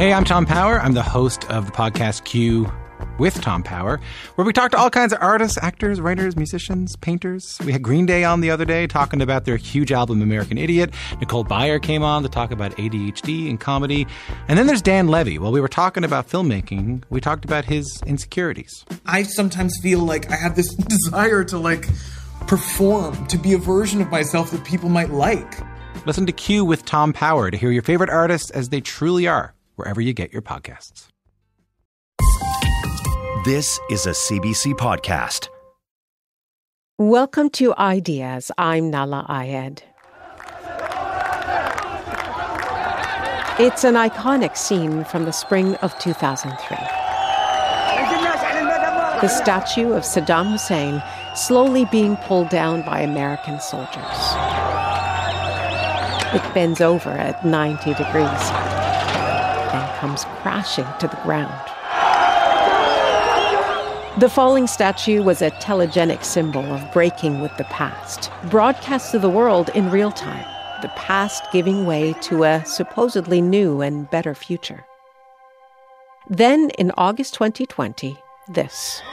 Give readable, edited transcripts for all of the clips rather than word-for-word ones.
Hey, I'm Tom Power. I'm the host of the podcast Q with Tom Power, where we talk to all kinds of artists, actors, writers, musicians, painters. We had Green Day on the other day talking about their huge album, American Idiot. Nicole Byer came on to talk about ADHD and comedy. And then there's Dan Levy. While we were talking about filmmaking, we talked about his insecurities. I sometimes feel like I have this desire to, perform, to be a version of myself that people might like. Listen to Q with Tom Power to hear your favorite artists as they truly are, wherever you get your podcasts. This is a CBC podcast. Welcome to Ideas. I'm Nahlah Ayed. It's an iconic scene from the spring of 2003. The statue of Saddam Hussein slowly being pulled down by American soldiers. It bends over at 90 degrees and comes crashing to the ground. The falling statue was a telegenic symbol of breaking with the past, broadcast to the world in real time, the past giving way to a supposedly new and better future. Then, in August 2020, this.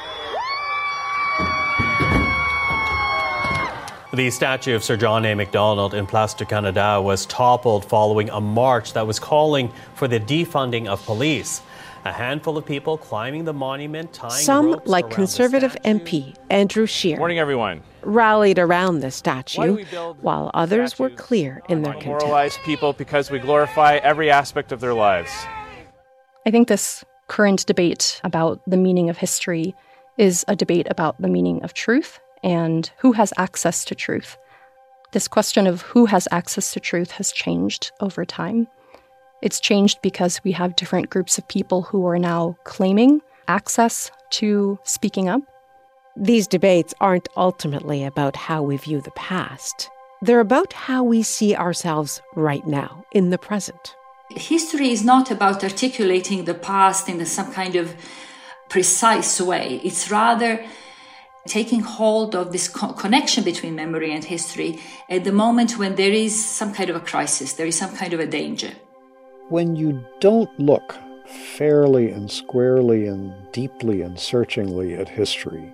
The statue of Sir John A. Macdonald in Place du Canada was toppled following a march that was calling for the defunding of police. A handful of people climbing the monument, tying Some, ropes like around Conservative the statue. MP Andrew Scheer, Morning, everyone. rallied around the statue, while others were clear in their contempt. Moralize people because we glorify every aspect of their lives. I think this current debate about the meaning of history is a debate about the meaning of truth and who has access to truth. This question of who has access to truth has changed over time. It's changed because we have different groups of people who are now claiming access to speaking up. These debates aren't ultimately about how we view the past. They're about how we see ourselves right now, in the present. History is not about articulating the past in some kind of precise way. It's rather taking hold of this connection between memory and history at the moment when there is some kind of a crisis, there is some kind of a danger. When you don't look fairly and squarely and deeply and searchingly at history,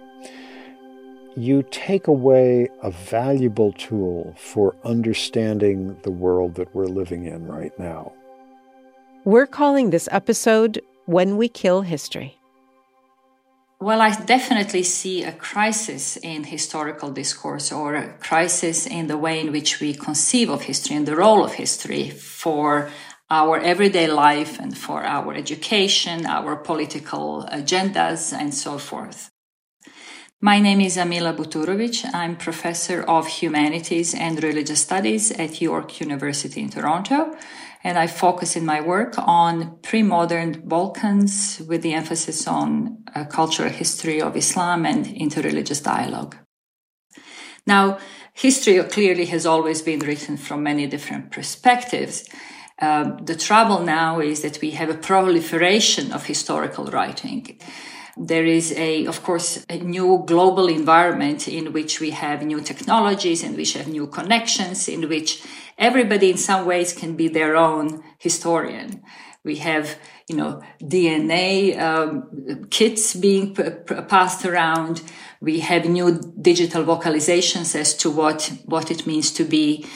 you take away a valuable tool for understanding the world that we're living in right now. We're calling this episode When We Kill History. Well, I definitely see a crisis in historical discourse, or a crisis in the way in which we conceive of history and the role of history for our everyday life and for our education, our political agendas, and so forth. My name is Amila Buturovic. I'm professor of humanities and religious studies at York University in Toronto, and I focus in my work on pre-modern Balkans with the emphasis on cultural history of Islam and interreligious dialogue. Now, history clearly has always been written from many different perspectives. The trouble now is that we have a proliferation of historical writing. There is, of course, a new global environment in which we have new technologies, in which we have new connections, in which everybody in some ways can be their own historian. We have, DNA kits being passed around. We have new digital vocalizations as to what it means to be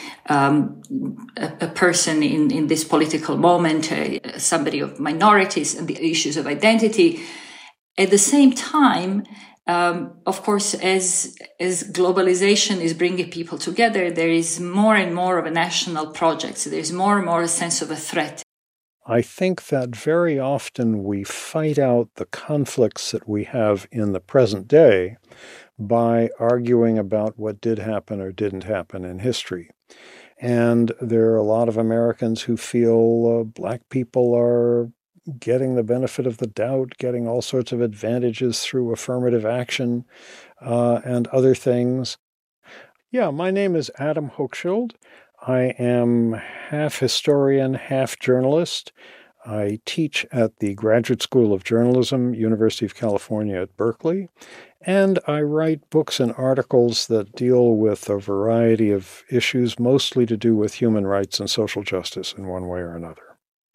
a person in this political moment, somebody of minorities, and the issues of identity. At the same time, of course, as globalization is bringing people together, there is more and more of a national project. So there's more and more a sense of a threat. I think that very often we fight out the conflicts that we have in the present day by arguing about what did happen or didn't happen in history. And there are a lot of Americans who feel black people are getting the benefit of the doubt, getting all sorts of advantages through affirmative action and other things. Yeah, my name is Adam Hochschild. I am half historian, half journalist. I teach at the Graduate School of Journalism, University of California at Berkeley, and I write books and articles that deal with a variety of issues, mostly to do with human rights and social justice in one way or another.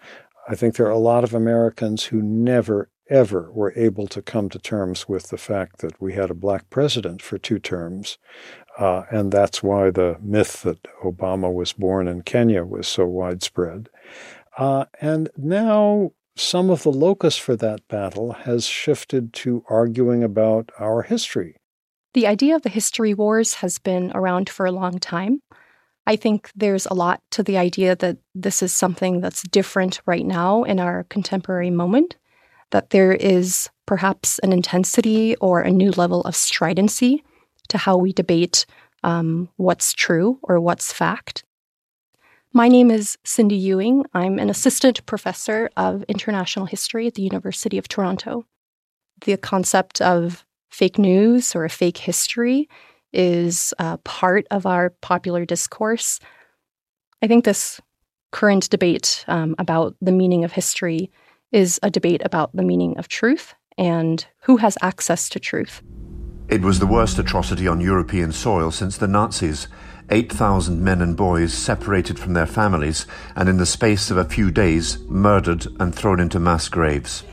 I think there are a lot of Americans who never, ever were able to come to terms with the fact that we had a black president for 2 terms. And that's why the myth that Obama was born in Kenya was so widespread. And now some of the locus for that battle has shifted to arguing about our history. The idea of the history wars has been around for a long time. I think there's a lot to the idea that this is something that's different right now in our contemporary moment, that there is perhaps an intensity or a new level of stridency to how we debate what's true or what's fact. My name is Cindy Ewing. I'm an assistant professor of international history at the University of Toronto. The concept of fake news or a fake history is part of our popular discourse. I think this current debate about the meaning of history is a debate about the meaning of truth and who has access to truth. It was the worst atrocity on European soil since the Nazis. 8,000 men and boys separated from their families and in the space of a few days murdered and thrown into mass graves.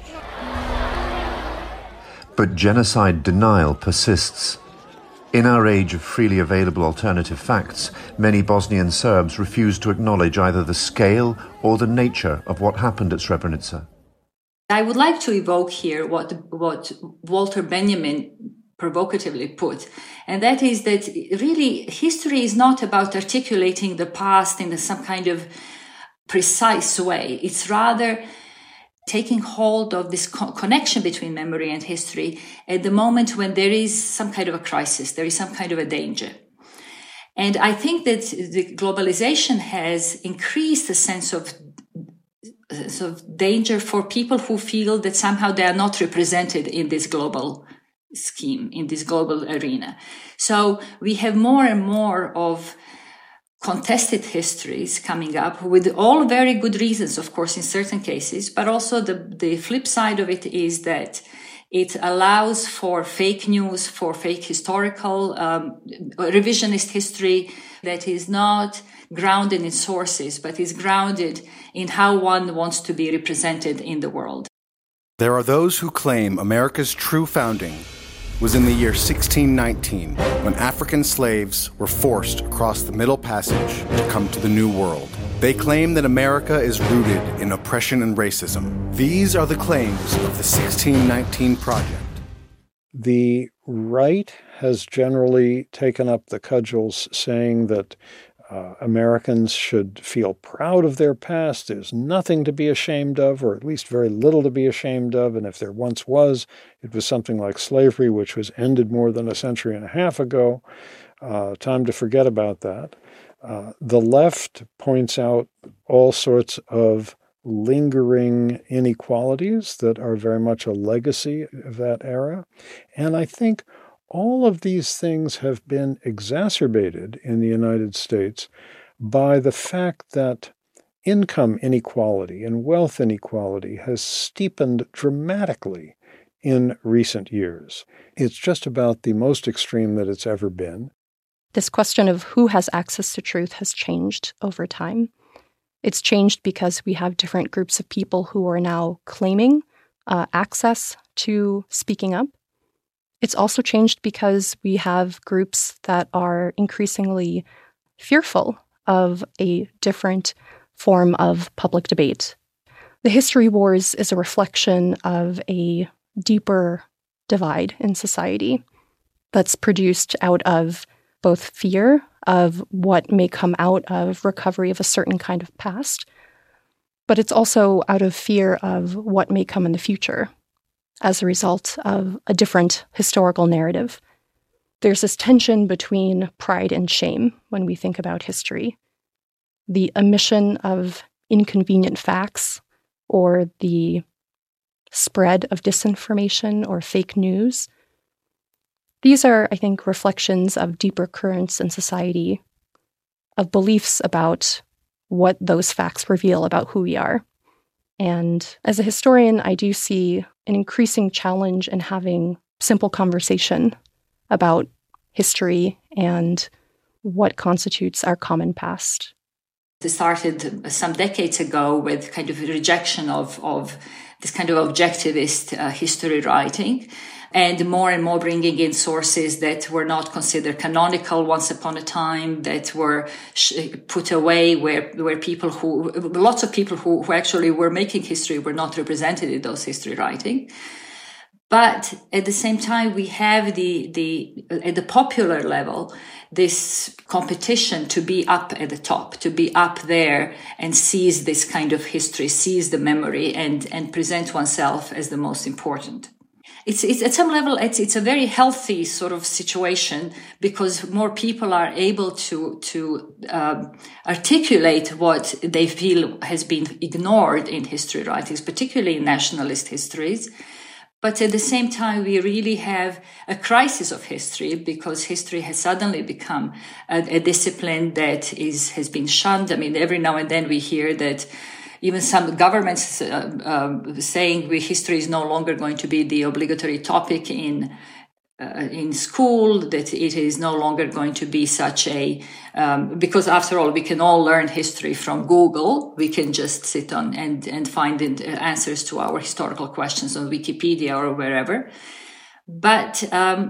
But genocide denial persists. In our age of freely available alternative facts, many Bosnian Serbs refuse to acknowledge either the scale or the nature of what happened at Srebrenica. I would like to evoke here what Walter Benjamin provocatively put, and that is that really history is not about articulating the past in some kind of precise way. It's rather taking hold of this connection between memory and history at the moment when there is some kind of a crisis, there is some kind of a danger. And I think that the globalization has increased the sense of danger for people who feel that somehow they are not represented in this global scheme, in this global arena. So we have more and more of contested histories coming up with all very good reasons, of course, in certain cases, but also the flip side of it is that it allows for fake news, for fake historical revisionist history that is not grounded in sources, but is grounded in how one wants to be represented in the world. There are those who claim America's true founding was in the year 1619, when African slaves were forced across the Middle Passage to come to the New World. They claim that America is rooted in oppression and racism. These are the claims of the 1619 Project. The right has generally taken up the cudgels, saying that Americans should feel proud of their past. There's nothing to be ashamed of, or at least very little to be ashamed of. And if there once was, it was something like slavery, which was ended more than a century and a half ago. Time to forget about that. The left points out all sorts of lingering inequalities that are very much a legacy of that era. And I think all of these things have been exacerbated in the United States by the fact that income inequality and wealth inequality has steepened dramatically in recent years. It's just about the most extreme that it's ever been. This question of who has access to truth has changed over time. It's changed because we have different groups of people who are now claiming access to speaking up. It's also changed because we have groups that are increasingly fearful of a different form of public debate. The history wars is a reflection of a deeper divide in society that's produced out of both fear of what may come out of recovery of a certain kind of past, but it's also out of fear of what may come in the future as a result of a different historical narrative. There's this tension between pride and shame when we think about history. The omission of inconvenient facts or the spread of disinformation or fake news. These are, I think, reflections of deeper currents in society, of beliefs about what those facts reveal about who we are. And as a historian, I do see an increasing challenge in having simple conversation about history and what constitutes our common past. It started some decades ago with kind of a rejection of this kind of objectivist history writing, and more bringing in sources that were not considered canonical once upon a time, that were put away, where lots of people who actually were making history were not represented in those history writing. But at the same time, we have at the popular level, this competition to be up at the top, to be up there and seize this kind of history, seize the memory, and present oneself as the most important. It's at some level, it's a very healthy sort of situation, because more people are able to articulate what they feel has been ignored in history writings, particularly in nationalist histories. But at the same time, we really have a crisis of history, because history has suddenly become a discipline that has been shunned. I mean, every now and then we hear that even some governments saying history is no longer going to be the obligatory topic in school, that it is no longer going to be such a, because after all, we can all learn history from Google. We can just sit on and find answers to our historical questions on Wikipedia or wherever. But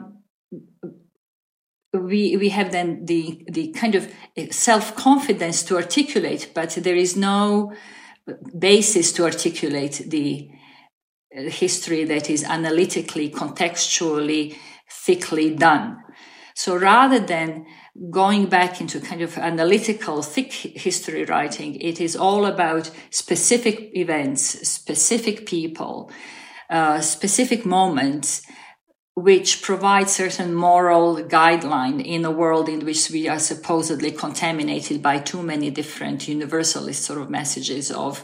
we have then the kind of self-confidence to articulate, but there is no basis to articulate the history that is analytically, contextually, thickly done. So rather than going back into kind of analytical, thick history writing, it is all about specific events, specific people, specific moments, which provide certain moral guideline in a world in which we are supposedly contaminated by too many different universalist sort of messages of,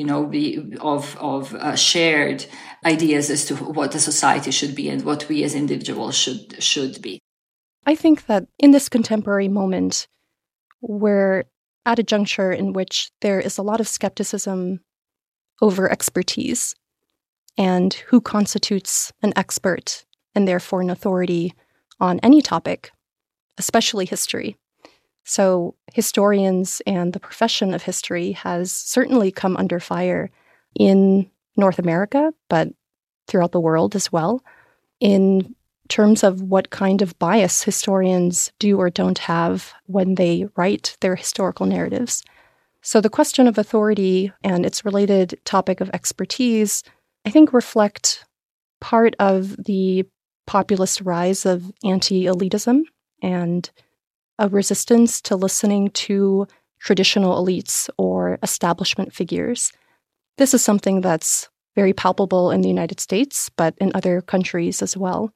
shared ideas as to what a society should be and what we as individuals should be. I think that in this contemporary moment, we're at a juncture in which there is a lot of skepticism over expertise and who constitutes an expert and therefore an authority on any topic, especially history. So historians and the profession of history has certainly come under fire in North America, but throughout the world as well, in terms of what kind of bias historians do or don't have when they write their historical narratives. So the question of authority and its related topic of expertise, I think, reflect part of the populist rise of anti-elitism and a resistance to listening to traditional elites or establishment figures. This is something that's very palpable in the United States, but in other countries as well.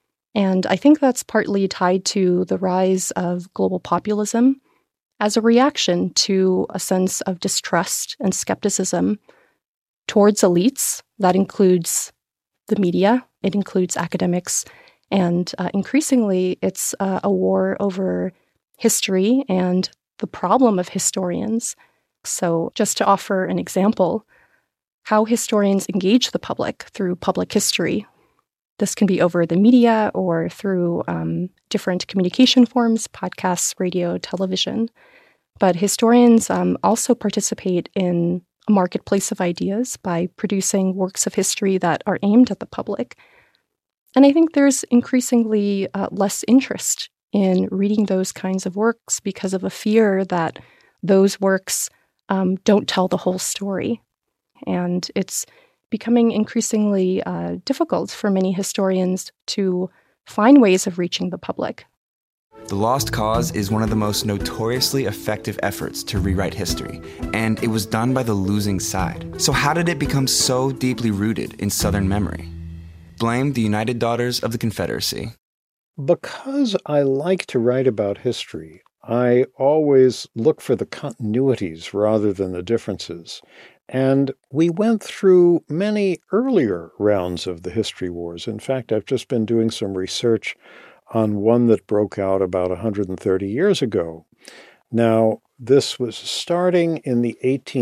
And I think that's partly tied to the rise of global populism as a reaction to a sense of distrust and skepticism towards elites. That includes the media, it includes academics, and increasingly it's a war over history and the problem of historians. So just to offer an example, how historians engage the public through public history. This can be over the media or through different communication forms, podcasts, radio, television. But historians also participate in a marketplace of ideas by producing works of history that are aimed at the public. And I think there's increasingly less interest in reading those kinds of works because of a fear that those works don't tell the whole story. And it's becoming increasingly difficult for many historians to find ways of reaching the public. The Lost Cause is one of the most notoriously effective efforts to rewrite history, and it was done by the losing side. So how did it become so deeply rooted in Southern memory? Blame the United Daughters of the Confederacy. Because I like to write about history, I always look for the continuities rather than the differences. And we went through many earlier rounds of the history wars. In fact, I've just been doing some research on one that broke out about 130 years ago. Now, this was starting in the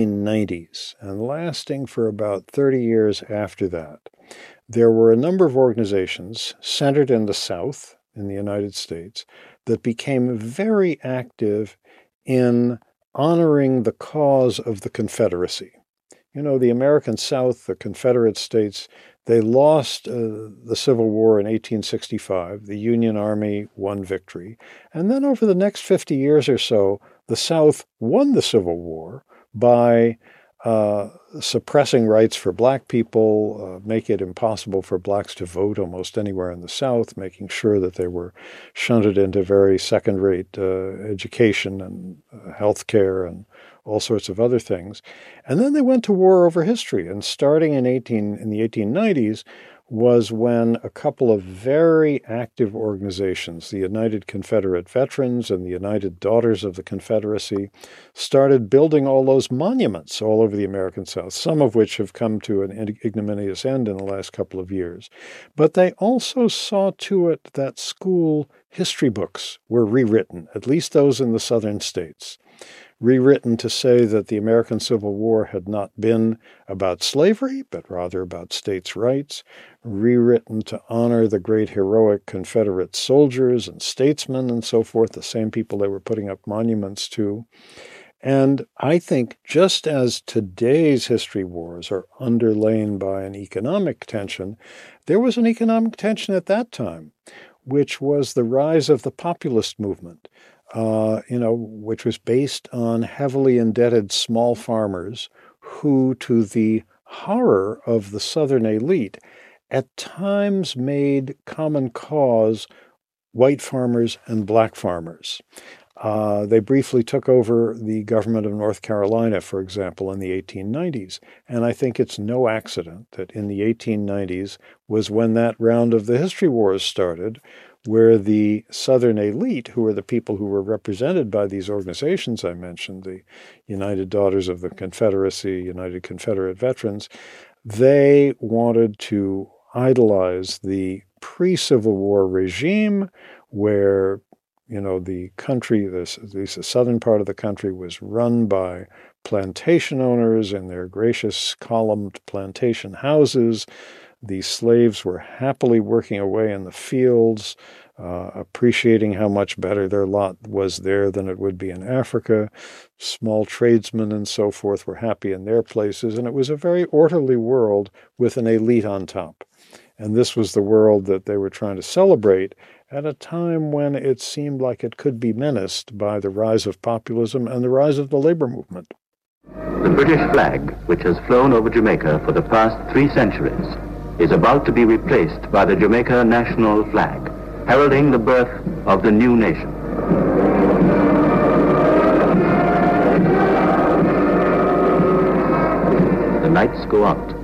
1890s and lasting for about 30 years after that. There were a number of organizations centered in the South, in the United States, that became very active in honoring the cause of the Confederacy. You know, the American South, the Confederate States, they lost the Civil War in 1865. The Union Army won victory. And then over the next 50 years or so, the South won the Civil War by suppressing rights for black people, make it impossible for blacks to vote almost anywhere in the South, making sure that they were shunted into very second-rate education and health care and all sorts of other things. And then they went to war over history. And starting in the 1890s was when a couple of very active organizations, the United Confederate Veterans and the United Daughters of the Confederacy, started building all those monuments all over the American South, some of which have come to an ignominious end in the last couple of years. But they also saw to it that school history books were rewritten, at least those in the southern states. Rewritten to say that the American Civil War had not been about slavery, but rather about states' rights, rewritten to honor the great heroic Confederate soldiers and statesmen and so forth, the same people they were putting up monuments to. And I think just as today's history wars are underlain by an economic tension, there was an economic tension at that time, which was the rise of the populist movement. Which was based on heavily indebted small farmers who, to the horror of the Southern elite, at times made common cause white farmers and black farmers. They briefly took over the government of North Carolina, for example, in the 1890s. And I think it's no accident that in the 1890s was when that round of the history wars started, where the Southern elite, who were the people who were represented by these organizations I mentioned, the United Daughters of the Confederacy, United Confederate Veterans, they wanted to idolize the pre-Civil War regime where, the country, at least the southern part of the country, was run by plantation owners in their gracious columned plantation houses. The slaves were happily working away in the fields, appreciating how much better their lot was there than it would be in Africa. Small tradesmen and so forth were happy in their places, and it was a very orderly world with an elite on top. And this was the world that they were trying to celebrate at a time when it seemed like it could be menaced by the rise of populism and the rise of the labor movement. The British flag, which has flown over Jamaica for the past 3 centuries, is about to be replaced by the Jamaica national flag, heralding the birth of the new nation. The lights go out.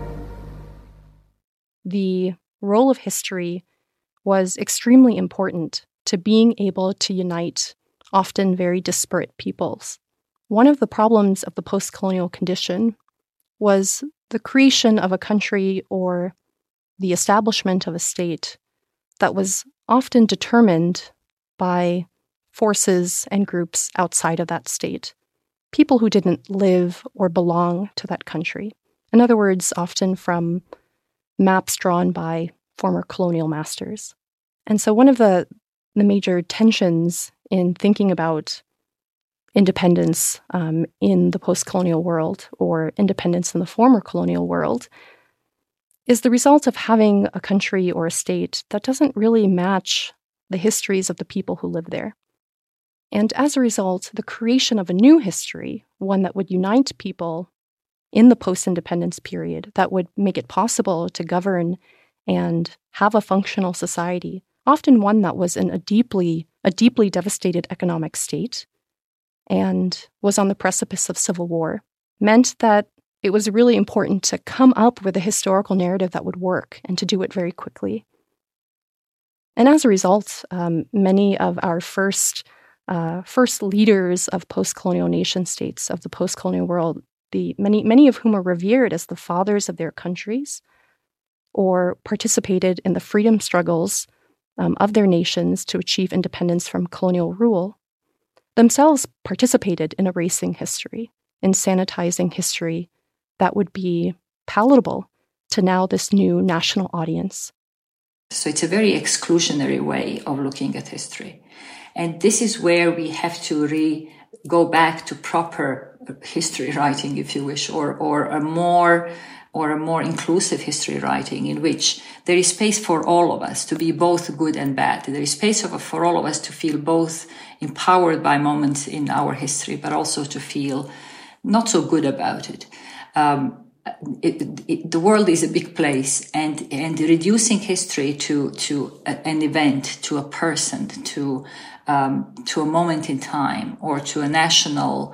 The role of history was extremely important to being able to unite often very disparate peoples. One of the problems of the post-colonial condition was the creation of a country or the establishment of a state that was often determined by forces and groups outside of that state, people who didn't live or belong to that country. In other words, often from maps drawn by former colonial masters. And so one of the major tensions in thinking about independence in the post-colonial world or independence in the former colonial world is the result of having a country or a state that doesn't really match the histories of the people who live there. And as a result, the creation of a new history, one that would unite people in the post-independence period, that would make it possible to govern and have a functional society, often one that was in a deeply devastated economic state and was on the precipice of civil war, meant that it was really important to come up with a historical narrative that would work and to do it very quickly. And as a result, many of our first leaders of post-colonial nation states of the post-colonial world, many of whom are revered as the fathers of their countries, or participated in the freedom struggles of their nations to achieve independence from colonial rule, themselves participated in erasing history, in sanitizing history that would be palatable to now this new national audience. So it's a very exclusionary way of looking at history. And this is where we have to go back to proper history writing, if you wish, or a more inclusive history writing in which there is space for all of us to be both good and bad. There is space for all of us to feel both empowered by moments in our history, but also to feel not so good about it. The world is a big place, and reducing history to an event, to a person, to a moment in time, or to a national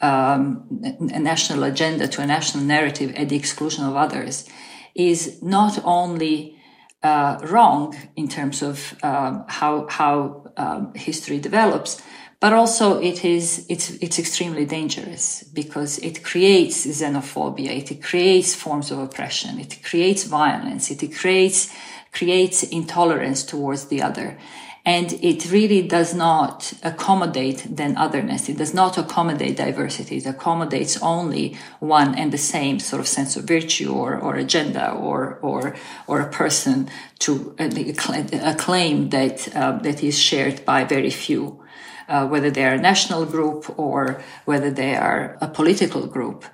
agenda, to a national narrative at the exclusion of others, is not only wrong in terms of how history develops, but also it's extremely dangerous because it creates xenophobia, it creates forms of oppression, it creates violence, it creates intolerance towards the other. And it really does not accommodate then otherness. It does not accommodate diversity. It accommodates only one and the same sort of sense of virtue or agenda or a person to a claim that is shared by very few, whether they are a national group or whether they are a political group.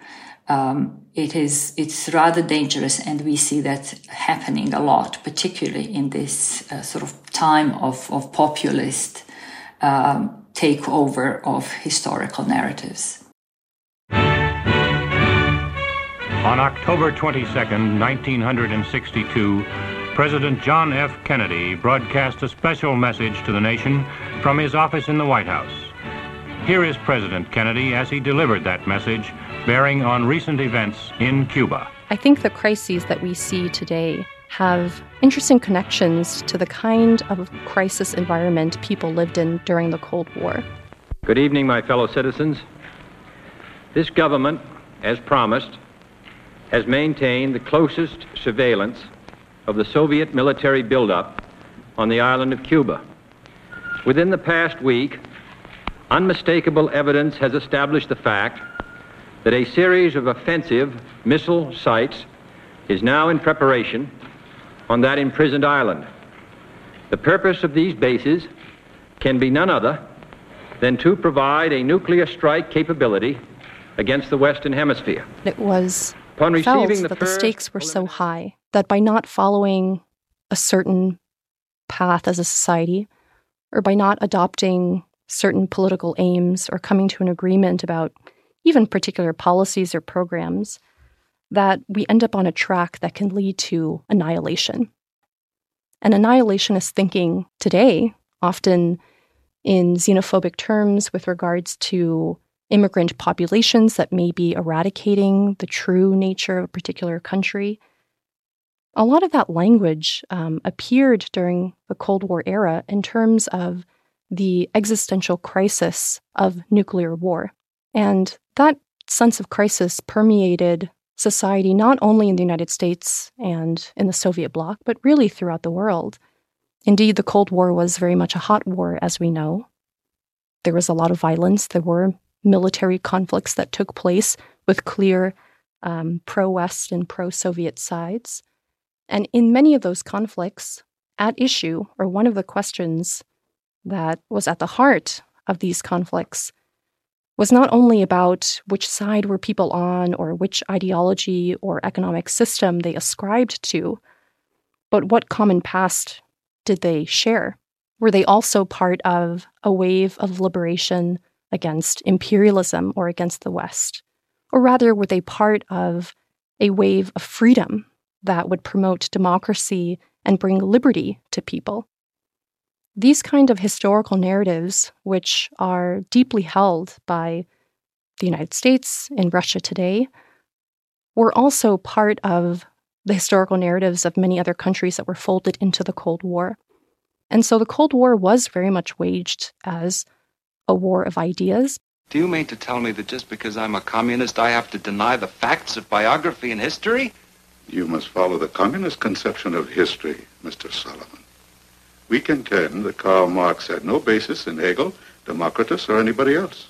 It's rather dangerous, and we see that happening a lot, particularly in this sort of time of populist takeover of historical narratives. On October 22nd, 1962, President John F. Kennedy broadcast a special message to the nation from his office in the White House. Here is President Kennedy as he delivered that message, bearing on recent events in Cuba. I think the crises that we see today have interesting connections to the kind of crisis environment people lived in during the Cold War. Good evening, my fellow citizens. This government, as promised, has maintained the closest surveillance of the Soviet military buildup on the island of Cuba. Within the past week, unmistakable evidence has established the fact that a series of offensive missile sites is now in preparation on that imprisoned island. The purpose of these bases can be none other than to provide a nuclear strike capability against the Western Hemisphere. It was Upon felt receiving that the stakes were so high that by not following a certain path as a society, or by not adopting certain political aims or coming to an agreement about even particular policies or programs, that we end up on a track that can lead to annihilation. And annihilationist thinking today, often in xenophobic terms with regards to immigrant populations that may be eradicating the true nature of a particular country, a lot of that language appeared during the Cold War era in terms of the existential crisis of nuclear war. And that sense of crisis permeated society not only in the United States and in the Soviet bloc, but really throughout the world. Indeed, the Cold War was very much a hot war, as we know. There was a lot of violence. There were military conflicts that took place with clear pro-West and pro-Soviet sides. And in many of those conflicts, at issue, or one of the questions that was at the heart of these conflicts, was not only about which side were people on or which ideology or economic system they ascribed to, but what common past did they share? Were they also part of a wave of liberation against imperialism or against the West? Or rather, were they part of a wave of freedom that would promote democracy and bring liberty to people? These kind of historical narratives, which are deeply held by the United States and Russia today, were also part of the historical narratives of many other countries that were folded into the Cold War. And so the Cold War was very much waged as a war of ideas. Do you mean to tell me that just because I'm a communist, I have to deny the facts of biography and history? You must follow the communist conception of history, Mr. Solomon. We contend that Karl Marx had no basis in Hegel, Democritus, or anybody else.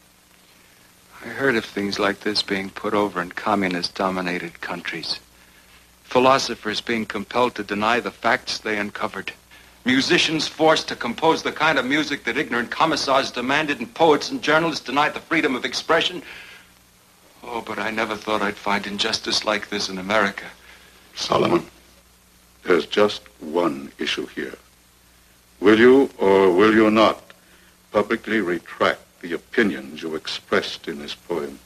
I heard of things like this being put over in communist-dominated countries. Philosophers being compelled to deny the facts they uncovered. Musicians forced to compose the kind of music that ignorant commissars demanded, and poets and journalists denied the freedom of expression. Oh, but I never thought I'd find injustice like this in America. Solomon, there's just one issue here. Will you or will you not publicly retract the opinions you expressed in this poem?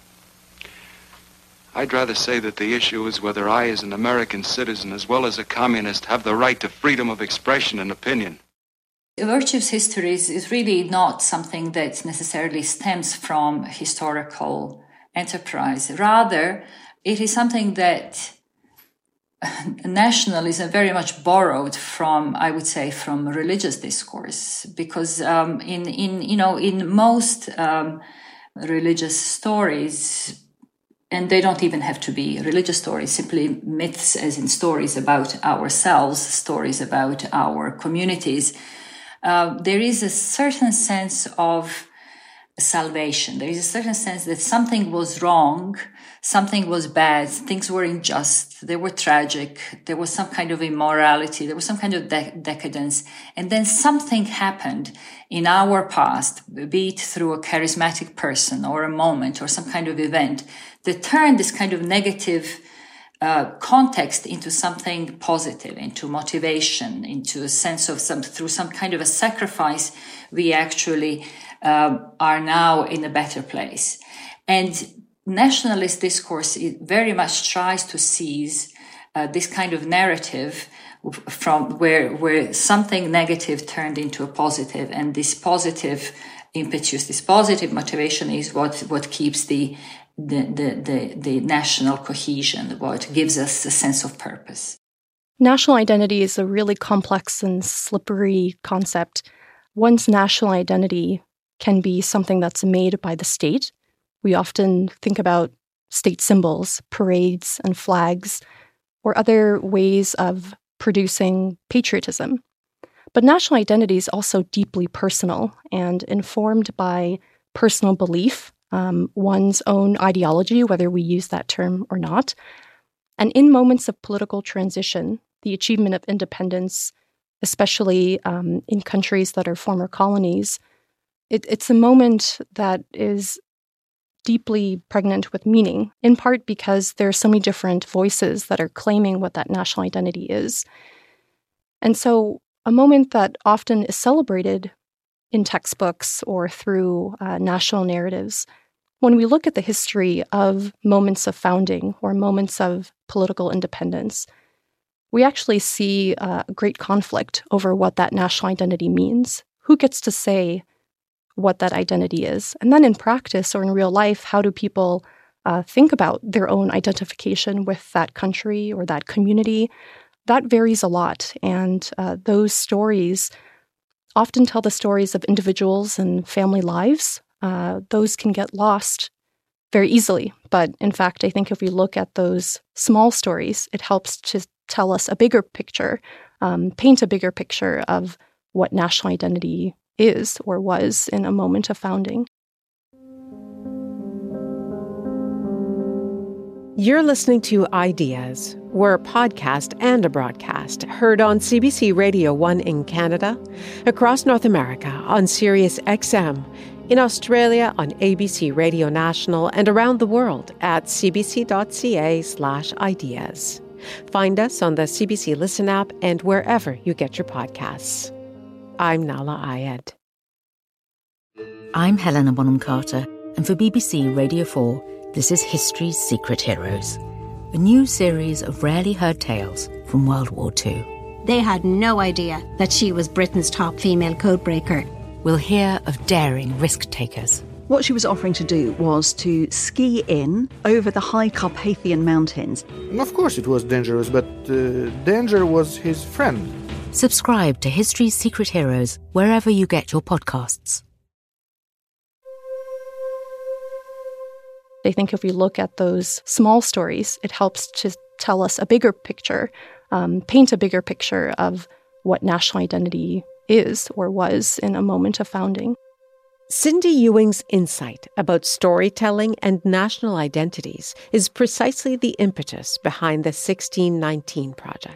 I'd rather say that the issue is whether I, as an American citizen, as well as a communist, have the right to freedom of expression and opinion. Virtues history is really not something that necessarily stems from historical enterprise. Rather, it is something that nationalism very much borrowed from, I would say, from religious discourse, because in most religious stories, and they don't even have to be religious stories, simply myths, as in stories about ourselves, stories about our communities, there is a certain sense of salvation. There is a certain sense that something was wrong, something was bad, things were unjust, they were tragic, there was some kind of immorality, there was some kind of decadence, and then something happened in our past, be it through a charismatic person or a moment or some kind of event, that turned this kind of negative context into something positive, into motivation, into a sense of through some kind of a sacrifice, we actually are now in a better place. And nationalist discourse very much tries to seize this kind of narrative from where something negative turned into a positive, and this positive impetus, this positive motivation is what keeps the national cohesion, what gives us a sense of purpose. National identity is a really complex and slippery concept. One's national identity can be something that's made by the state. We often think about state symbols, parades, and flags, or other ways of producing patriotism. But national identity is also deeply personal and informed by personal belief, one's own ideology, whether we use that term or not. And in moments of political transition, the achievement of independence, especially in countries that are former colonies, it's a moment that is deeply pregnant with meaning, in part because there are so many different voices that are claiming what that national identity is. And so a moment that often is celebrated in textbooks or through national narratives, when we look at the history of moments of founding or moments of political independence, we actually see a great conflict over what that national identity means. Who gets to say what that identity is? And then in practice or in real life, how do people think about their own identification with that country or that community? That varies a lot. And those stories often tell the stories of individuals and family lives. Those can get lost very easily. But in fact, I think if we look at those small stories, it helps to tell us a bigger picture, paint a bigger picture of what national identity is or was in a moment of founding. You're listening to Ideas. We're a podcast and a broadcast heard on CBC Radio 1 in Canada, across North America on Sirius XM, in Australia on ABC Radio National, and around the world at cbc.ca/ideas. Find us on the CBC Listen app and wherever you get your podcasts. I'm Nala Ayed. I'm Helena Bonham Carter, and for BBC Radio 4, this is History's Secret Heroes, a new series of rarely heard tales from World War II. They had no idea that she was Britain's top female codebreaker. We'll hear of daring risk-takers. What she was offering to do was to ski in over the high Carpathian Mountains. Of course it was dangerous, but danger was his friend. Subscribe to History's Secret Heroes wherever you get your podcasts. I think if we look at those small stories, it helps to tell us a bigger picture, paint a bigger picture of what national identity is or was in a moment of founding. Cindy Ewing's insight about storytelling and national identities is precisely the impetus behind the 1619 Project.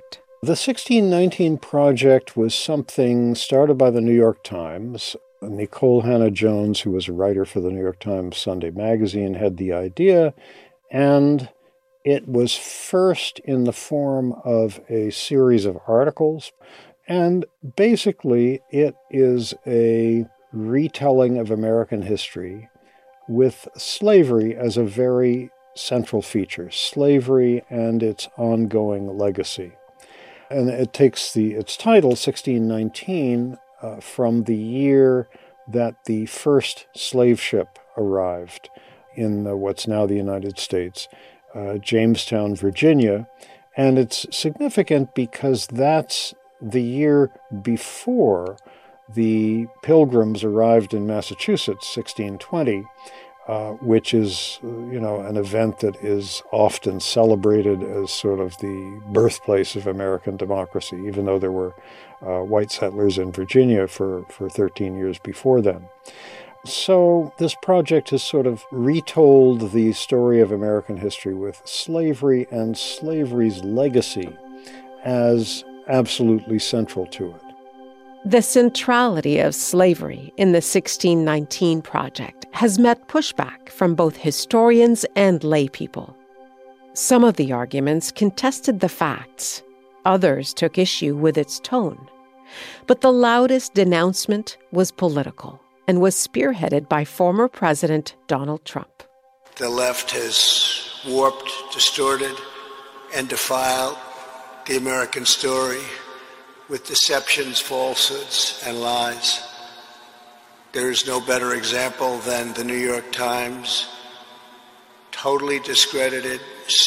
The 1619 Project was something started by the New York Times. Nicole Hannah-Jones, who was a writer for the New York Times Sunday magazine, had the idea, and it was first in the form of a series of articles, and basically it is a retelling of American history with slavery as a very central feature, slavery and its ongoing legacy. And it takes its title, 1619, from the year that the first slave ship arrived in what's now the United States, Jamestown, Virginia. And it's significant because that's the year before the Pilgrims arrived in Massachusetts, 1620, which is, an event that is often celebrated as sort of the birthplace of American democracy, even though there were white settlers in Virginia for 13 years before then. So this project has sort of retold the story of American history with slavery and slavery's legacy as absolutely central to it. The centrality of slavery in the 1619 Project has met pushback from both historians and laypeople. Some of the arguments contested the facts. Others took issue with its tone. But the loudest denouncement was political and was spearheaded by former President Donald Trump. The left has warped, distorted, and defiled the American story with deceptions, falsehoods, and lies. There is no better example than the New York Times totally discredited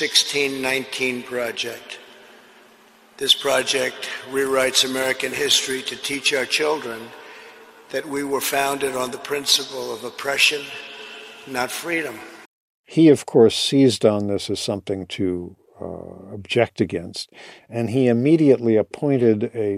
1619 Project. This project rewrites American history to teach our children that we were founded on the principle of oppression, not freedom. He, of course, seized on this as something to object against, and he immediately appointed a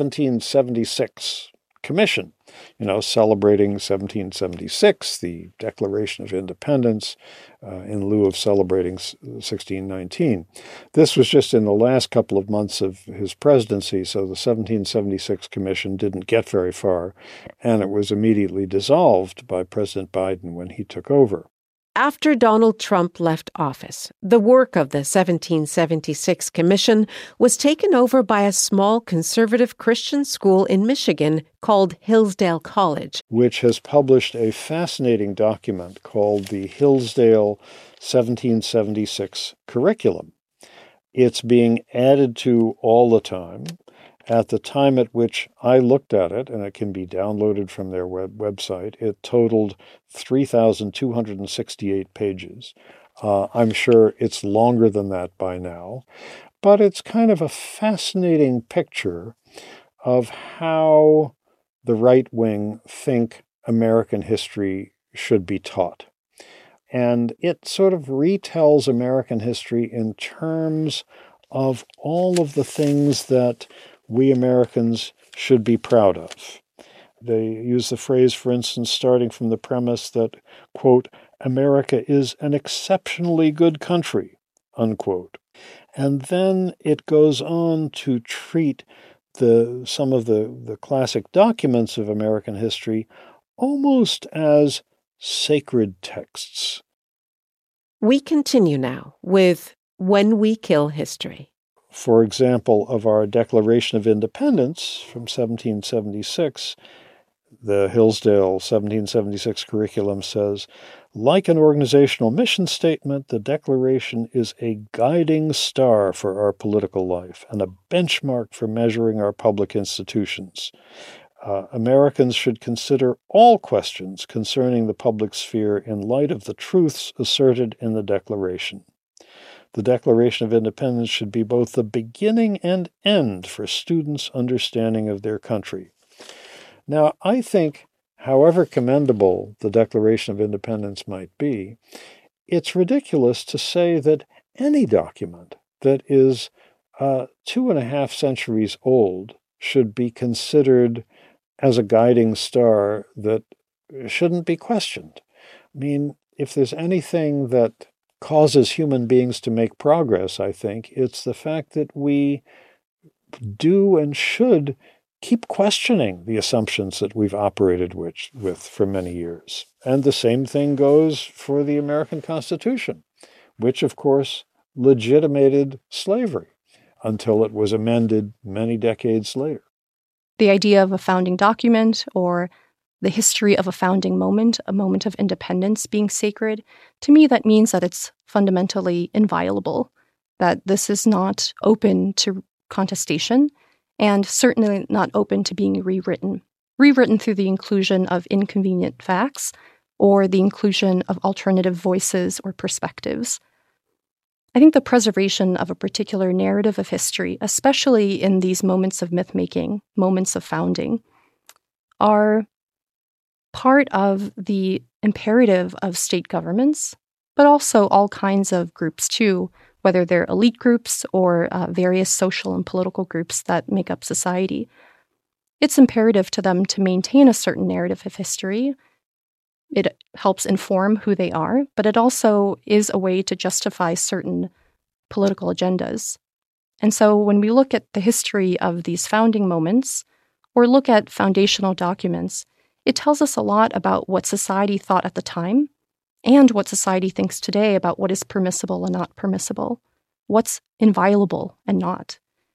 1776 commission, celebrating 1776, the Declaration of Independence, in lieu of celebrating 1619. This was just in the last couple of months of his presidency, so the 1776 commission didn't get very far, and it was immediately dissolved by President Biden when he took over. After Donald Trump left office, the work of the 1776 Commission was taken over by a small conservative Christian school in Michigan called Hillsdale College, which has published a fascinating document called the Hillsdale 1776 Curriculum. It's being added to all the time. At the time at which I looked at it, and it can be downloaded from their website, it totaled 3,268 pages. I'm sure it's longer than that by now, but it's kind of a fascinating picture of how the right wing think American history should be taught. And it sort of retells American history in terms of all of the things that we Americans should be proud of. They use the phrase, for instance, starting from the premise that, quote, America is an exceptionally good country, unquote. And then it goes on to treat some of the classic documents of American history almost as sacred texts. We continue now with When We Kill History. For example, of our Declaration of Independence from 1776, the Hillsdale 1776 curriculum says, like an organizational mission statement, the Declaration is a guiding star for our political life and a benchmark for measuring our public institutions. Americans should consider all questions concerning the public sphere in light of the truths asserted in the Declaration. The Declaration of Independence should be both the beginning and end for students' understanding of their country. Now, I think, however commendable the Declaration of Independence might be, it's ridiculous to say that any document that is 2.5 centuries old should be considered as a guiding star that shouldn't be questioned. I mean, if there's anything that causes human beings to make progress, I think, it's the fact that we do and should keep questioning the assumptions that we've operated with for many years. And the same thing goes for the American Constitution, which, of course, legitimated slavery until it was amended many decades later. The idea of a founding document or the history of a founding moment, a moment of independence being sacred, to me that means that it's fundamentally inviolable, that this is not open to contestation, and certainly not open to being rewritten through the inclusion of inconvenient facts or the inclusion of alternative voices or perspectives. I think the preservation of a particular narrative of history, especially in these moments of myth-making, moments of founding, are part of the imperative of state governments, but also all kinds of groups too, whether they're elite groups or various social and political groups that make up society. It's imperative to them to maintain a certain narrative of history. It helps inform who they are, but it also is a way to justify certain political agendas. And so when we look at the history of these founding moments, or look at foundational documents, it tells us a lot about what society thought at the time, and what society thinks today about what is permissible and not permissible, what's inviolable and not.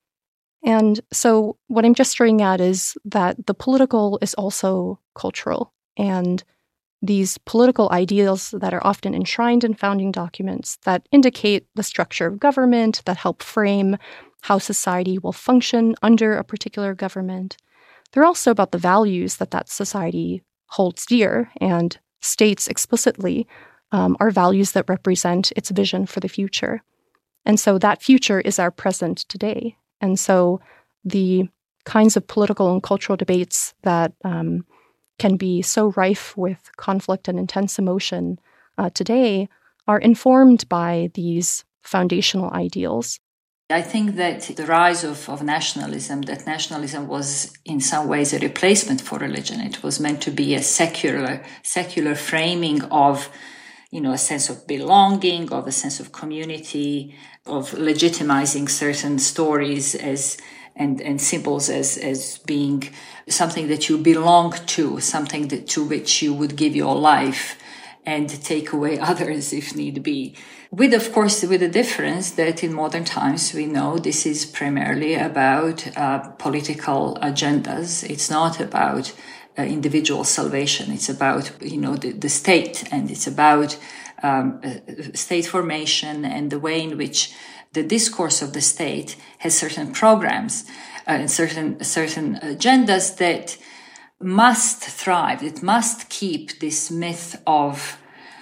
And so what I'm gesturing at is that the political is also cultural, and these political ideals that are often enshrined in founding documents that indicate the structure of government, that help frame how society will function under a particular government, they're also about the values that society holds dear and states explicitly are values that represent its vision for the future. And so that future is our present today. And so the kinds of political and cultural debates that can be so rife with conflict and intense emotion today are informed by these foundational ideals. I think that the rise of nationalism, that nationalism was in some ways a replacement for religion. It was meant to be a secular framing of, a sense of belonging, of a sense of community, of legitimizing certain stories and symbols as being something that you belong to, something to which you would give your life and take away others if need be. With the difference that in modern times we know this is primarily about political agendas. It's not about individual salvation. It's about, the state, and it's about state formation and the way in which the discourse of the state has certain programs and certain agendas that must thrive. It must keep this myth of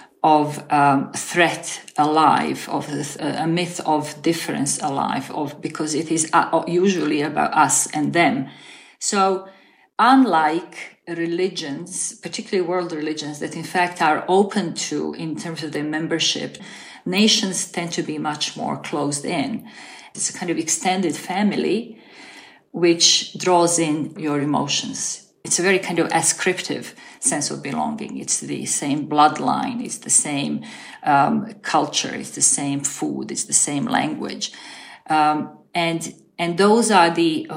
threat alive, of a myth of difference alive, because it is usually about us and them. So unlike religions, particularly world religions, that in fact are open to, in terms of their membership, nations tend to be much more closed in. It's a kind of extended family which draws in your emotions. It's a very kind of ascriptive sense of belonging. It's the same bloodline, it's the same culture, it's the same food, it's the same language. And those are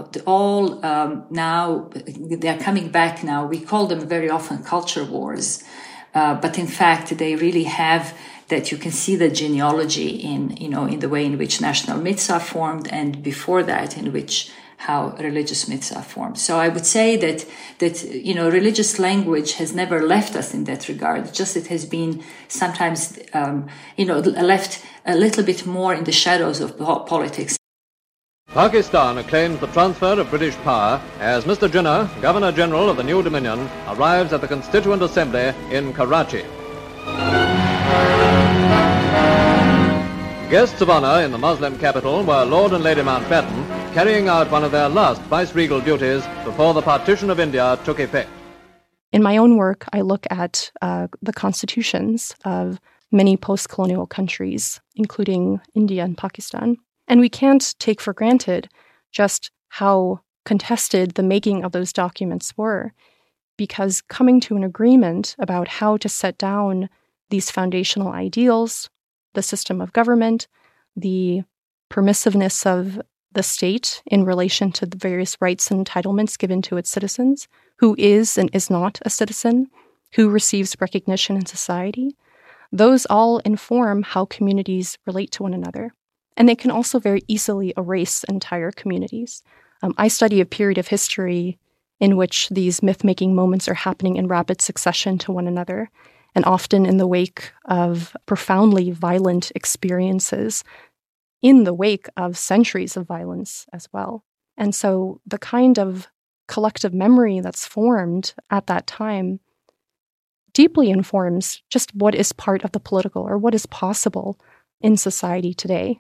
now, they're coming back now. We call them very often culture wars. But in fact, they really have that. You can see the genealogy in the way in which national myths are formed, and before that, in which how religious myths are formed. So I would say that religious language has never left us in that regard. Just it has been sometimes, left a little bit more in the shadows of politics. Pakistan acclaims the transfer of British power as Mr. Jinnah, Governor-General of the New Dominion, arrives at the Constituent Assembly in Karachi. Guests of honor in the Muslim capital were Lord and Lady Mountbatten, carrying out one of their last viceregal duties before the partition of India took effect. In my own work, I look at the constitutions of many post-colonial countries, including India and Pakistan. And we can't take for granted just how contested the making of those documents were, because coming to an agreement about how to set down these foundational ideals, the system of government, the permissiveness of the state in relation to the various rights and entitlements given to its citizens, who is and is not a citizen, who receives recognition in society. Those all inform how communities relate to one another. And they can also very easily erase entire communities. I study a period of history in which these myth-making moments are happening in rapid succession to one another, and often in the wake of profoundly violent experiences, in the wake of centuries of violence as well. And so the kind of collective memory that's formed at that time deeply informs just what is part of the political or what is possible in society today.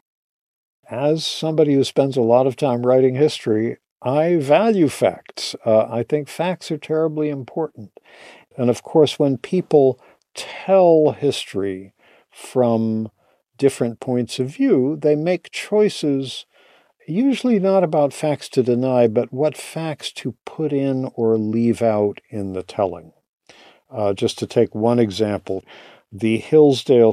As somebody who spends a lot of time writing history, I value facts. I think facts are terribly important. And of course, when people tell history from different points of view, they make choices usually not about facts to deny, but what facts to put in or leave out in the telling. Just to take one example, the Hillsdale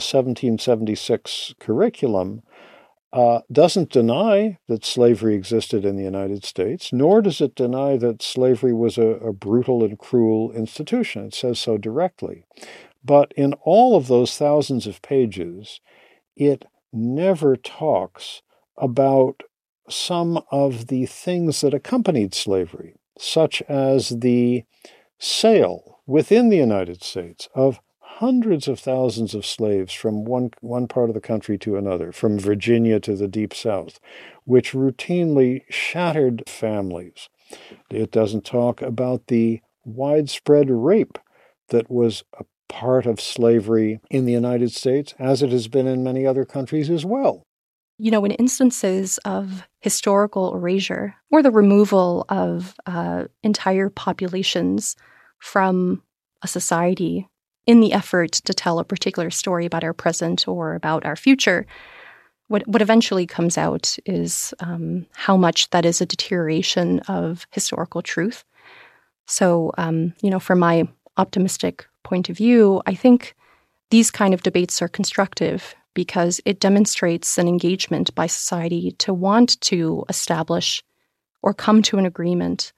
1776 curriculum doesn't deny that slavery existed in the United States, nor does it deny that slavery was a brutal and cruel institution. It says so directly. But in all of those thousands of pages, it never talks about some of the things that accompanied slavery, such as the sale within the United States of hundreds of thousands of slaves from one part of the country to another, from Virginia to the Deep South, which routinely shattered families. It doesn't talk about the widespread rape that was a part of slavery in the United States, as it has been in many other countries as well. You know, in instances of historical erasure or the removal of entire populations from a society in the effort to tell a particular story about our present or about our future, what eventually comes out is how much that is a deterioration of historical truth. So, from my optimistic point of view, I think these kind of debates are constructive because it demonstrates an engagement by society to want to establish or come to an agreement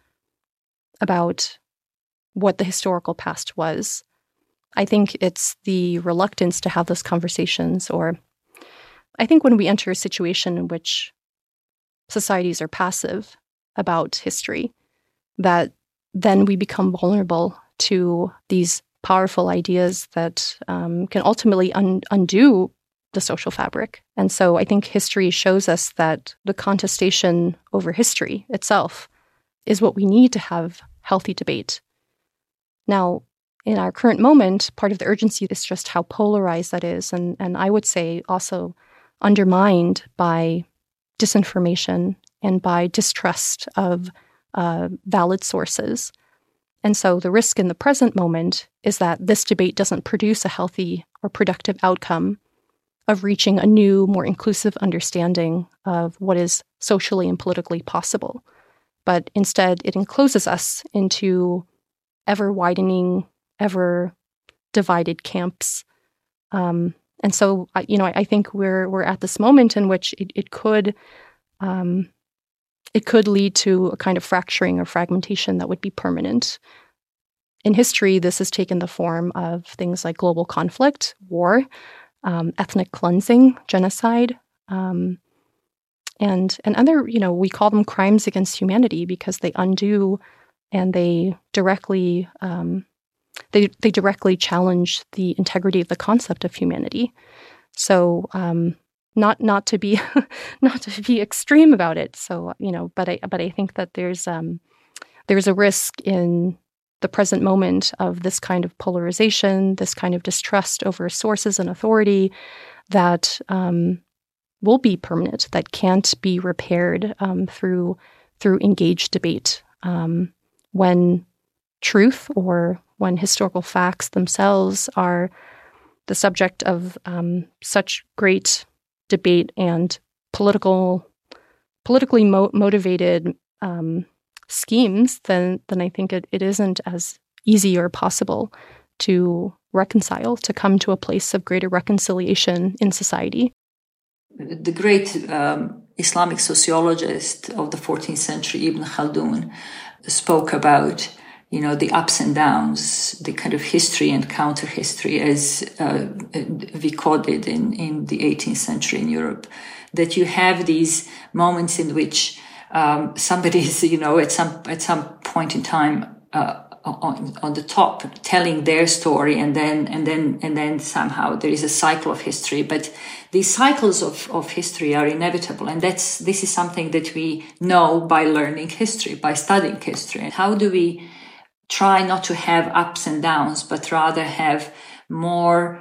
about what the historical past was. I think it's the reluctance to have those conversations, or I think when we enter a situation in which societies are passive about history, that then we become vulnerable to these powerful ideas that can ultimately undo the social fabric. And so I think history shows us that the contestation over history itself is what we need to have healthy debate. Now, in our current moment, part of the urgency is just how polarized that is, and I would say also undermined by disinformation and by distrust of valid sources. And so the risk in the present moment is that this debate doesn't produce a healthy or productive outcome of reaching a new, more inclusive understanding of what is socially and politically possible. But instead, it encloses us into ever-widening, ever-divided camps. And so, I think we're at this moment in which it could lead to a kind of fracturing or fragmentation that would be permanent. In history, this has taken the form of things like global conflict, war, ethnic cleansing, genocide, and other, we call them crimes against humanity because they undo and they directly challenge the integrity of the concept of humanity. So, not to be extreme about it. So, but I think that there's a risk in the present moment of this kind of polarization, this kind of distrust over sources and authority that will be permanent, that can't be repaired through engaged debate. When truth or when historical facts themselves are the subject of such great debate and politically motivated schemes, then I think it isn't as easy or possible to reconcile, to come to a place of greater reconciliation in society. The great Islamic sociologist of the 14th century, Ibn Khaldun, spoke about, the ups and downs, the kind of history and counter-history as recorded in the 18th century in Europe. That you have these moments in which somebody is, at some point in time on the top, telling their story, and then somehow there is a cycle of history. But these cycles of history are inevitable, and this is something that we know by learning history, by studying history. How do we try not to have ups and downs, but rather have more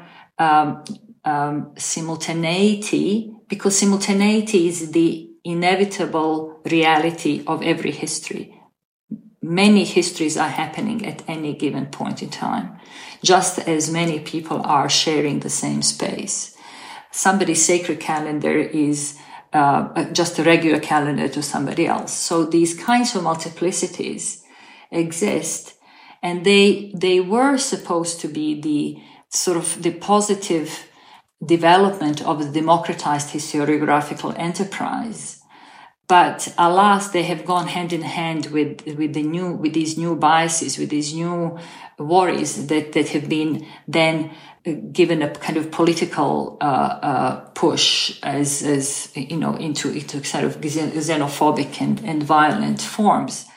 simultaneity? Because simultaneity is the inevitable reality of every history. Many histories are happening at any given point in time, just as many people are sharing the same space. Somebody's sacred calendar is just a regular calendar to somebody else. So these kinds of multiplicities exist, and they were supposed to be the sort of the positive development of the democratized historiographical enterprise. But alas, they have gone hand in hand with these new biases, with these new worries that have been then given a kind of political push as into sort of xenophobic and violent forms.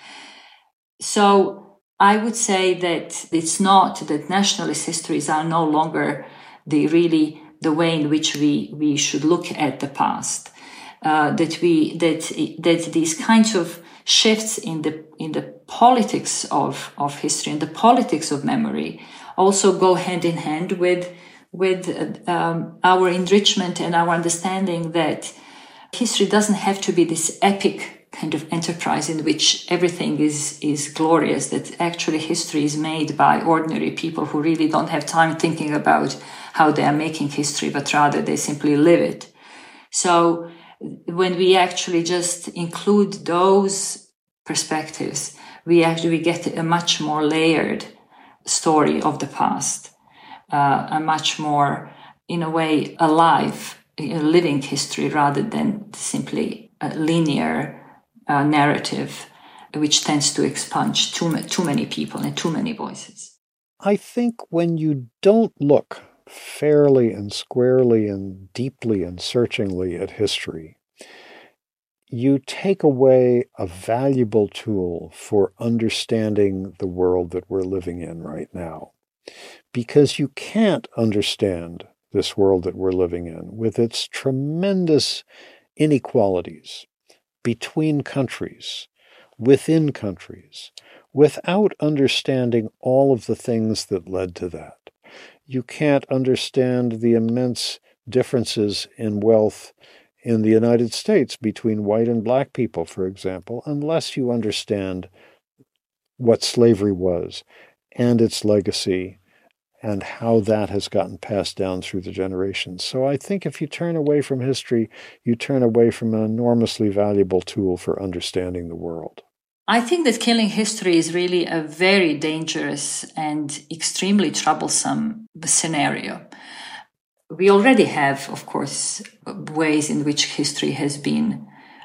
So I would say that it's not that nationalist histories are no longer the way in which we should look at the past. That these kinds of shifts in the politics of history and the politics of memory also go hand in hand with our enrichment and our understanding that history doesn't have to be this epic kind of enterprise in which everything is glorious. That actually history is made by ordinary people who really don't have time thinking about how they are making history, but rather they simply live it. So when we actually just include those perspectives, we get a much more layered story of the past, a much more, in a way, alive, living history rather than simply a linear narrative, which tends to expunge too many people and too many voices. I think when you don't look fairly and squarely and deeply and searchingly at history, you take away a valuable tool for understanding the world that we're living in right now. Because you can't understand this world that we're living in with its tremendous inequalities between countries, within countries, without understanding all of the things that led to that. You can't understand the immense differences in wealth in the United States between white and black people, for example, unless you understand what slavery was and its legacy and how that has gotten passed down through the generations. So I think if you turn away from history, you turn away from an enormously valuable tool for understanding the world. I think that killing history is really a very dangerous and extremely troublesome scenario. We already have, of course, ways in which history has been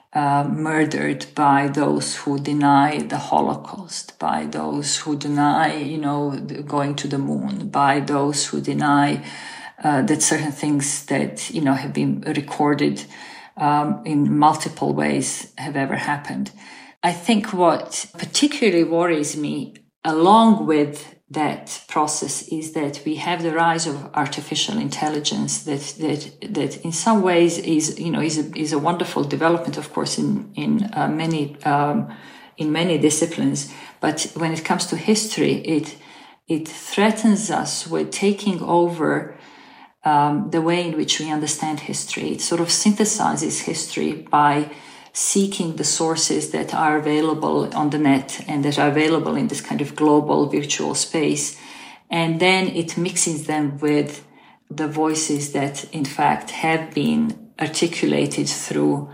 murdered by those who deny the Holocaust, by those who deny, going to the moon, by those who deny that certain things that, have been recorded in multiple ways have ever happened. I think what particularly worries me along with that process is that we have the rise of artificial intelligence that in some ways is a wonderful development, of course, in many disciplines. But when it comes to history, it threatens us with taking over the way in which we understand history. It sort of synthesizes history by seeking the sources that are available on the net and that are available in this kind of global virtual space. And then it mixes them with the voices that, in fact, have been articulated through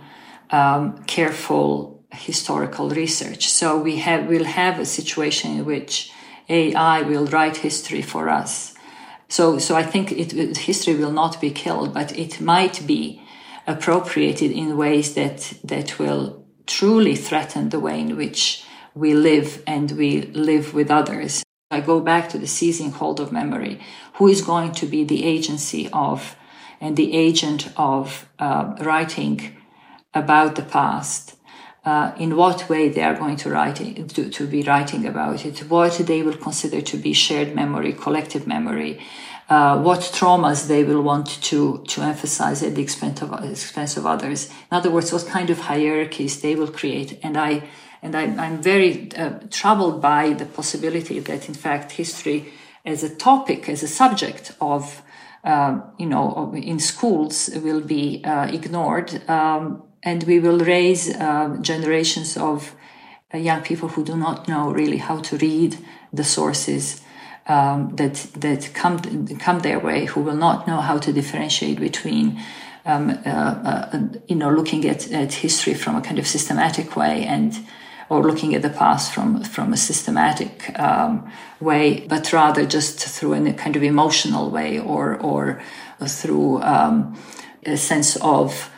careful historical research. So we'll have a situation in which AI will write history for us. So I think history will not be killed, but it might be appropriated in ways that will truly threaten the way in which we live and we live with others. I go back to the seizing hold of memory. Who is going to be the agency of and the agent of writing about the past? In what way they are going to be writing about it? What they will consider to be shared memory, collective memory? What traumas they will want to emphasize at the expense of others? In other words, what kind of hierarchies they will create? And I'm very troubled by the possibility that, in fact, history as a topic, as a subject of, in schools will be ignored, and we will raise generations of young people who do not know really how to read the sources that come their way, who will not know how to differentiate between looking at history from a kind of systematic way or looking at the past from a systematic way, but rather just through a kind of emotional way or through a sense of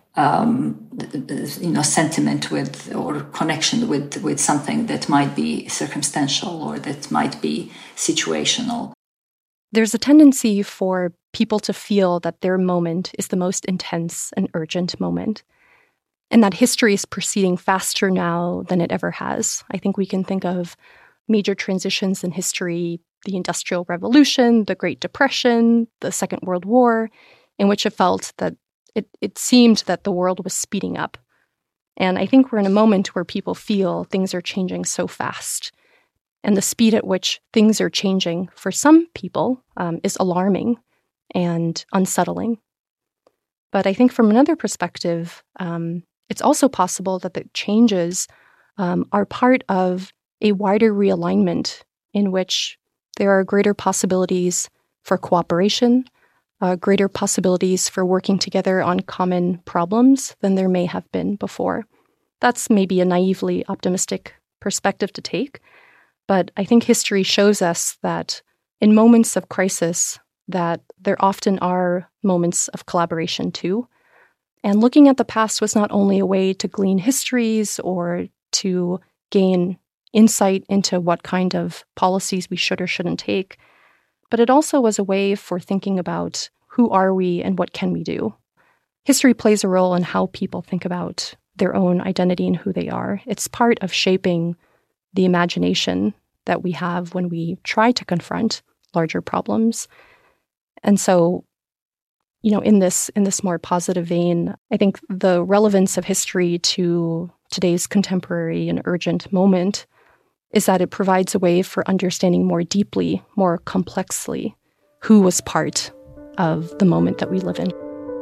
sentiment with or connection with something that might be circumstantial or that might be situational. There's a tendency for people to feel that their moment is the most intense and urgent moment, and that history is proceeding faster now than it ever has. I think we can think of major transitions in history, the Industrial Revolution, the Great Depression, the Second World War, in which it felt that it seemed that the world was speeding up. And I think we're in a moment where people feel things are changing so fast. And the speed at which things are changing for some people is alarming and unsettling. But I think from another perspective, it's also possible that the changes are part of a wider realignment in which there are greater possibilities for cooperation, greater possibilities for working together on common problems than there may have been before. That's maybe a naively optimistic perspective to take, but I think history shows us that in moments of crisis, that there often are moments of collaboration too. And looking at the past was not only a way to glean histories or to gain insight into what kind of policies we should or shouldn't take, but it also was a way for thinking about who are we and what can we do. History plays a role in how people think about their own identity and who they are. It's part of shaping the imagination that we have when we try to confront larger problems. And so, in this more positive vein, I think the relevance of history to today's contemporary and urgent moment is that it provides a way for understanding more deeply, more complexly, who was part of the moment that we live in.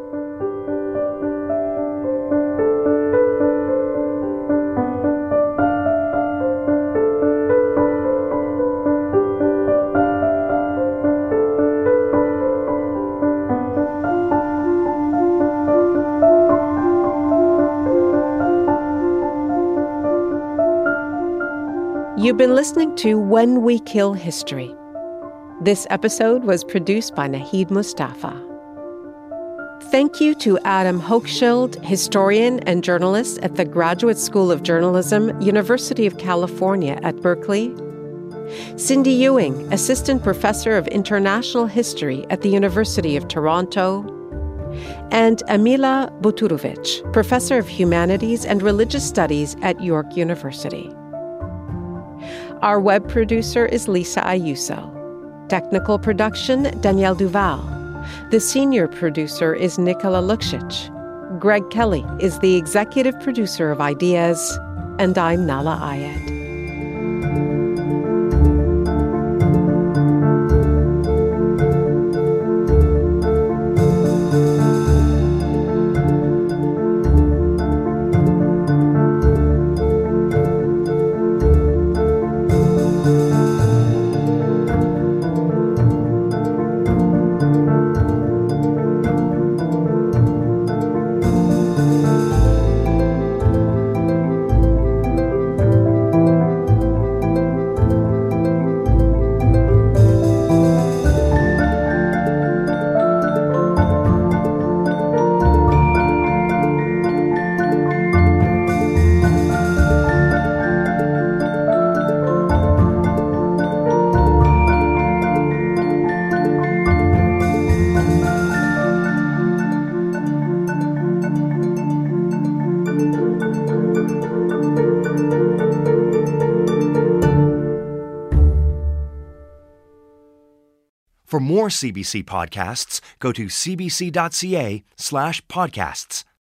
You've been listening to When We Kill History. This episode was produced by Naheed Mustafa. Thank you to Adam Hochschild, historian and journalist at the Graduate School of Journalism, University of California at Berkeley. Cindy Ewing, assistant professor of international history at the University of Toronto. And Amila Buturovic, professor of humanities and religious studies at York University. Our web producer is Lisa Ayuso. Technical production, Danielle Duval. The senior producer is Nikola Luksic. Greg Kelly is the executive producer of Ideas, and I'm Nala Ayed. For more CBC podcasts, go to cbc.ca/podcasts.